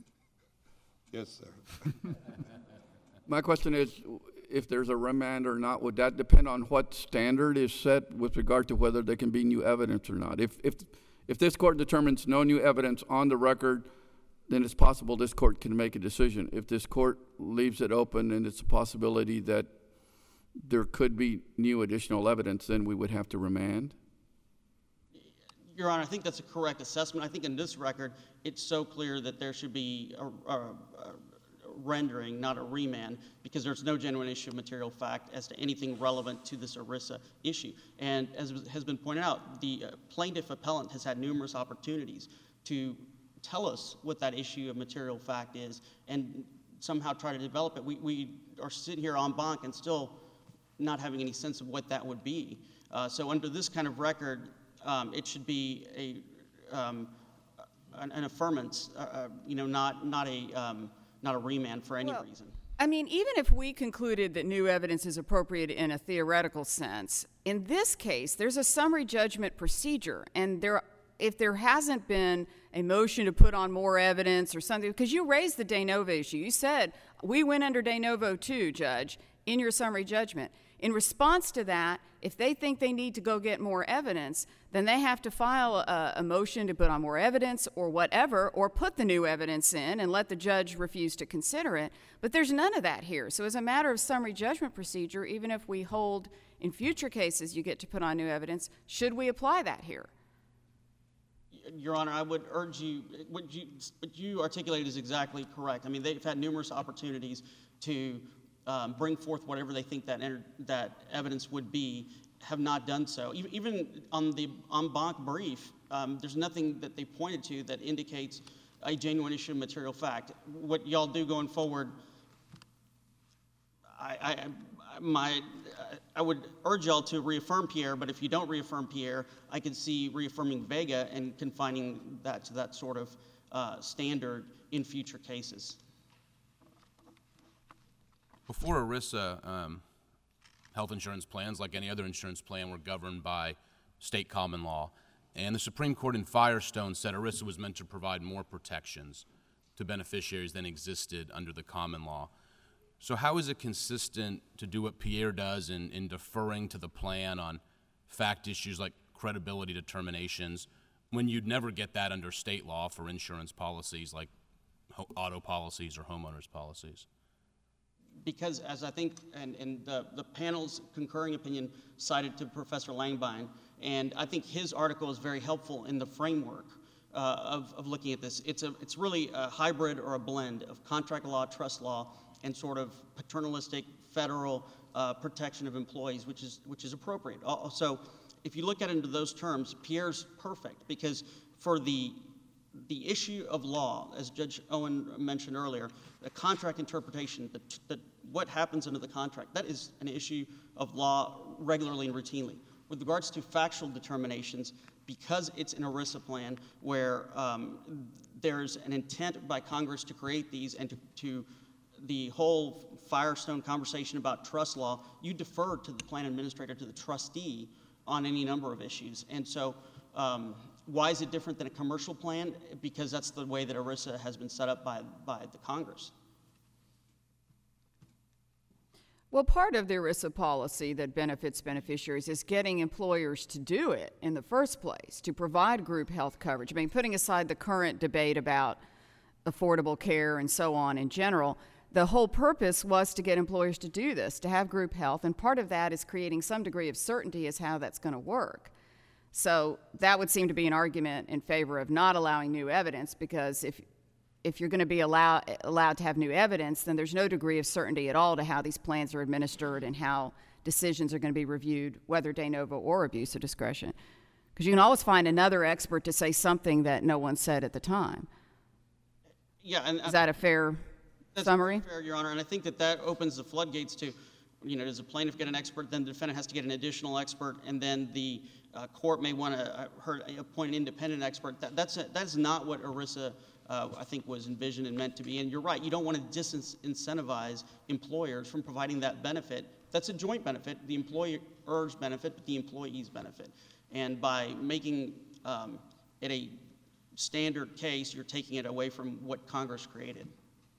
Yes, sir. My question is, if there's a remand or not, would that depend on what standard is set with regard to whether there can be new evidence or not? If, if, if this court determines no new evidence on the record, then it's possible this court can make a decision. If this court leaves it open and it's a possibility that there could be new additional evidence, then we would have to remand? Your Honor, I think that's a correct assessment. I think in this record, it's so clear that there should be a, a, a rendering, not a remand, because there's no genuine issue of material fact as to anything relevant to this ERISA issue. And as has been pointed out, the uh, plaintiff appellant has had numerous opportunities to tell us what that issue of material fact is and somehow try to develop it. We, we are sitting here en banc and still not having any sense of what that would be. Uh, so under this kind of record, um, it should be a um, an, an affirmance, uh, uh, you know, not not a um, not a remand for any Well, reason. I mean, even if we concluded that new evidence is appropriate in a theoretical sense, in this case, there's a summary judgment procedure, and there, if there hasn't been a motion to put on more evidence or something, because you raised the de novo issue, you said we went under de novo too, Judge, in your summary judgment. In response to that, if they think they need to go get more evidence, then they have to file a, a motion to put on more evidence or whatever, or put the new evidence in and let the judge refuse to consider it. But there's none of that here. So as a matter of summary judgment procedure, even if we hold in future cases you get to put on new evidence, should we apply that here? Your Honor, I would urge you, what you, what you articulated is exactly correct. I mean, they've had numerous opportunities to um, bring forth whatever they think that, enter, that evidence would be, have not done so. Even, even on the en banc brief, um, there's nothing that they pointed to that indicates a genuine issue of material fact. What y'all do going forward, I, I, my, I would urge y'all to reaffirm Pierre, but if you don't reaffirm Pierre, I could see reaffirming Vega and confining that to that sort of uh, standard in future cases. Before ERISA, um, health insurance plans, like any other insurance plan, were governed by state common law. And the Supreme Court in Firestone said ERISA was meant to provide more protections to beneficiaries than existed under the common law. So how is it consistent to do what Pierre does in, in deferring to the plan on fact issues like credibility determinations when you'd never get that under state law for insurance policies like ho- auto policies or homeowners policies? Because as I think, and, and the, the panel's concurring opinion cited to Professor Langbine, and I think his article is very helpful in the framework uh, of, of looking at this. It's, a, it's really a hybrid or a blend of contract law, trust law, and sort of paternalistic federal uh, protection of employees, which is, which is appropriate. So if you look at it into those terms, Pierre's perfect, because for the The issue of law, as Judge Owen mentioned earlier, the contract interpretation, the, the, what happens under the contract, that is an issue of law regularly and routinely. With regards to factual determinations, because it's an ERISA plan where um, there's an intent by Congress to create these and to, to the whole Firestone conversation about trust law, you defer to the plan administrator, to the trustee on any number of issues. And so um, why is it different than a commercial plan? Because that's the way that ERISA has been set up by, by the Congress. Well, part of the ERISA policy that benefits beneficiaries is getting employers to do it in the first place, to provide group health coverage. I mean, putting aside the current debate about affordable care and so on in general, the whole purpose was to get employers to do this, to have group health, and part of that is creating some degree of certainty as how that's going to work. So that would seem to be an argument in favor of not allowing new evidence, because if if you're going to be allow, allowed to have new evidence, then there's no degree of certainty at all to how these plans are administered and how decisions are going to be reviewed, whether de novo or abuse of discretion. Because you can always find another expert to say something that no one said at the time. Yeah, and is that a fair that's summary? Fair, Your Honor, and I think that that opens the floodgates to, you know, does the plaintiff get an expert, then the defendant has to get an additional expert, and then the uh, court may want to uh, appoint an independent expert. That, that's a, that's not what ERISA, uh, I think, was envisioned and meant to be. And you're right, you don't want to disincentivize employers from providing that benefit. That's a joint benefit, the employer's benefit, but the employee's benefit. And by making um, it a standard case, you're taking it away from what Congress created.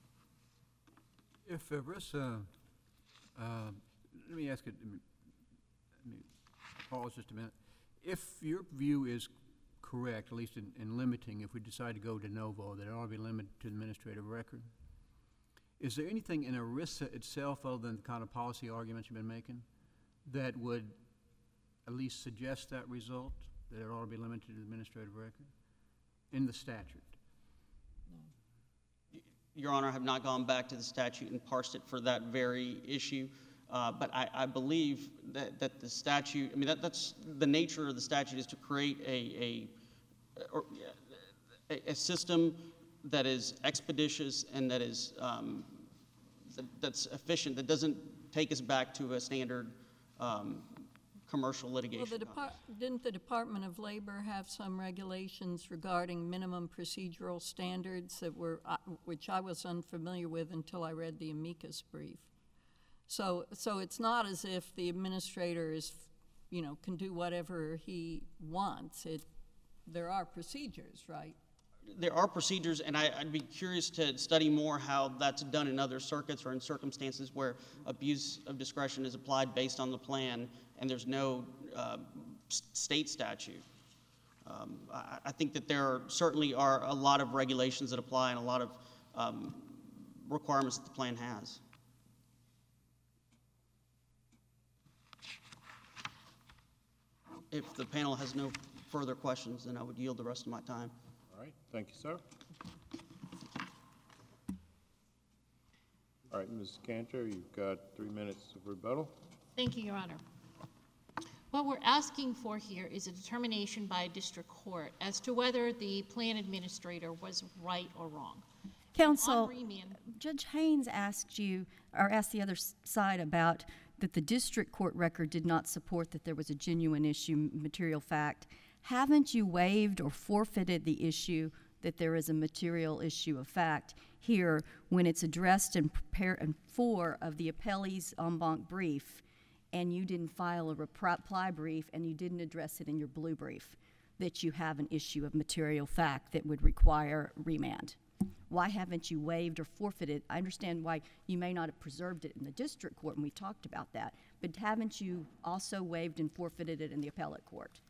If ERISA, uh, let me ask it, let me, let me pause just a minute. If your view is correct, at least in, in limiting, if we decide to go de novo, that it ought to be limited to administrative record, is there anything in ERISA itself, other than the kind of policy arguments you've been making, that would at least suggest that result, that it ought to be limited to administrative record in the statute? Your Honor, I have not gone back to the statute and parsed it for that very issue. Uh, but I, I believe that, that the statute, I mean, that, that's the nature of the statute is to create a, a, or, a, a system that is expeditious and that is um, that, that's efficient, that doesn't take us back to a standard um, commercial litigation. Well, the Depart- didn't the Department of Labor have some regulations regarding minimum procedural standards that were, uh, which I was unfamiliar with until I read the amicus brief? So, so it's not as if the administrator is, you know, can do whatever he wants. It, there are procedures, right? There are procedures, and I, I'd be curious to study more how that's done in other circuits or in circumstances where abuse of discretion is applied based on the plan and there's no uh, state statute. Um, I, I think that there are, certainly are a lot of regulations that apply and a lot of um, requirements that the plan has. If the panel has no further questions, then I would yield the rest of my time. All right, thank you, sir. All right, Miz Cantor, you've got three minutes of rebuttal. Thank you, Your Honor. What we're asking for here is a determination by a district court as to whether the plan administrator was right or wrong. Counsel, On remand, Judge Haynes asked you, or asked the other s- side about that the district court record did not support that there was a genuine issue, material fact. Haven't you waived or forfeited the issue that there is a material issue of fact here when it's addressed in prepare in four of the appellee's en banc brief, and you didn't file a reply brief and you didn't address it in your blue brief, that you have an issue of material fact that would require remand? Why haven't you waived or forfeited? I understand why you may not have preserved it in the district court, and we've talked about that, but haven't you also waived and forfeited it in the appellate court?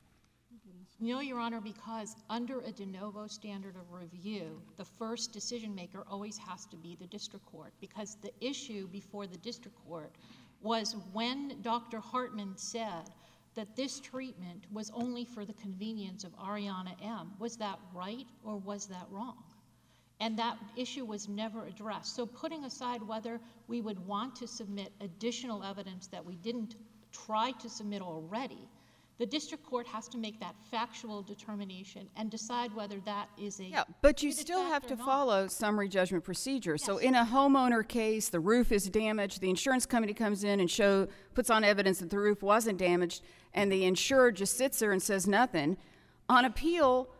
No, Your Honor, because under a de novo standard of review, the first decision maker always has to be the district court, because the issue before the district court was when Doctor Hartman said that this treatment was only for the convenience of Ariana M. Was that right or was that wrong? And that issue was never addressed. So putting aside whether we would want to submit additional evidence that we didn't try to submit already, the district court has to make that factual determination and decide whether that is a Yeah, but you disputed still fact have or to not. follow summary judgment procedure. So Yes. in a homeowner case, the roof is damaged, the insurance company comes in and show puts on evidence that the roof wasn't damaged, and the insurer just sits there and says nothing. On appeal,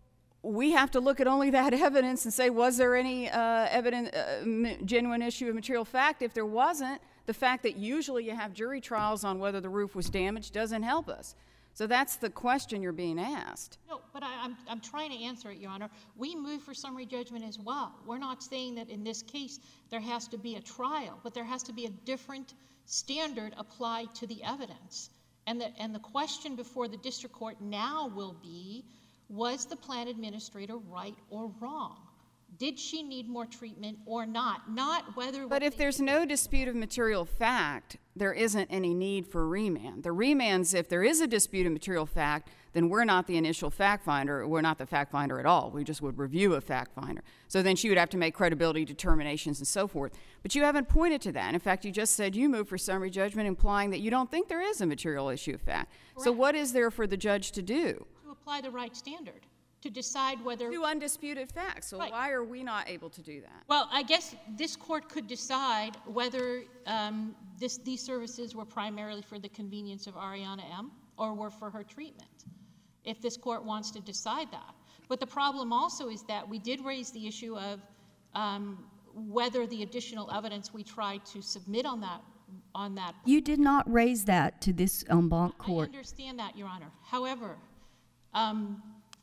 we have to look at only that evidence and say, was there any uh, evident, uh, m- genuine issue of material fact? If there wasn't, the fact that usually you have jury trials on whether the roof was damaged doesn't help us. So that's the question you're being asked. No, but I, I'm, I'm trying to answer it, Your Honor. We move for summary judgment as well. We're not saying that in this case there has to be a trial, but there has to be a different standard applied to the evidence. And the, and the question before the district court now will be, was the plan administrator right or wrong? Did she need more treatment or not? Not whether... But if there's no dispute of material fact, there isn't any need for remand. The remands, if there is a dispute of material fact, then we're not the initial fact finder. We're not the fact finder at all. We just would review a fact finder. So then she would have to make credibility determinations and so forth. But you haven't pointed to that. In fact, you just said you move for summary judgment, implying that you don't think there is a material issue of fact. Correct. So what is there for the judge to do? To apply the right standard, to decide whether... To undisputed facts. So Right. why are we not able to do that? Well, I guess this court could decide whether um, this, these services were primarily for the convenience of Ariana M. or were for her treatment, if this court wants to decide that. But the problem also is that we did raise the issue of um, whether the additional evidence we tried to submit on that on that. You did not raise that to this en banc court. I understand that, Your Honor. However, um,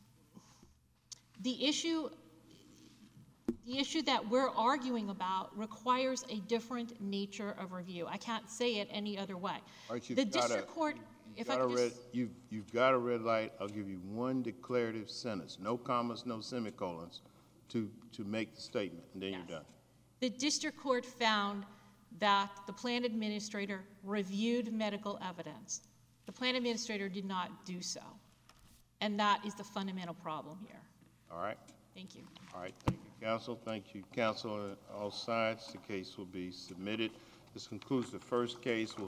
the issue the issue that we're arguing about requires a different nature of review. I can't say it any other way. All right, you've The got district a- court, you've if I got a could red, just, you've, you've got a red light. I'll give you one declarative sentence, no commas, no semicolons, to, to make the statement, and then Yes. you're done. the district court found that the plan administrator reviewed medical evidence. The plan administrator did not do so. And that is the fundamental problem here. All right? Thank you. All right, thank you, Counsel, thank you. Counsel on all sides, the case will be submitted. This concludes the first case. We'll